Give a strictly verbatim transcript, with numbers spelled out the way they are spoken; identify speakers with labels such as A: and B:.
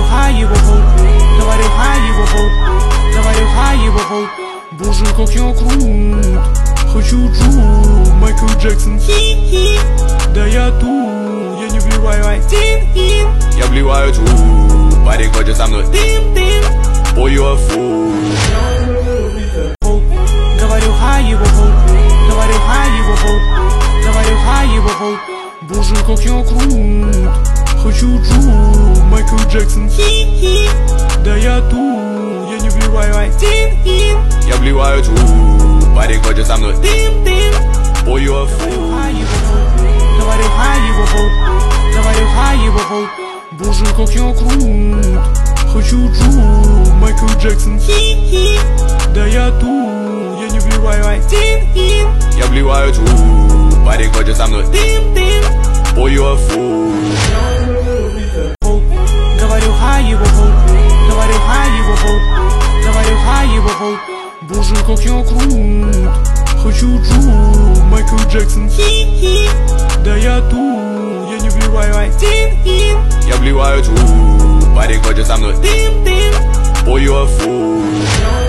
A: хай его пол, говорю хай его пол, говорю хай его пол. Боже, как я крут, хочу джу, Майкл Джексон. Хи-хи, да я тут, я не вливаю один, я вливаю джу, парень хочет со мной дым-дым, boy you a fool. Говорю хай его пол, говорю хай его пол, говорю хай его пол. Боже, как я крут, хочу джу, Майкл Джексон. Хи-хи, да я тут, я не вливаю один, я вливаю джу, парень хочет со мной дым-дым, boy you a fool. Говорю хай его пол, говорю хай его пол. Боже, как я крут, хочу джу, Майкл Джексон. Хи-хи, да я тут, я не вливаю один, я вливаю джу, парень хочет со мной дым-дым, boy you a fool. Говорю хай его пол, говорю хай его пол, говорю хай его пол. Боже, как я крут, хочу джу, Майкл Джексон. Хи-хи, да я тут, я не вливаю один, я вливаю джу, парень хочет со мной дым-дым, boy you a fool.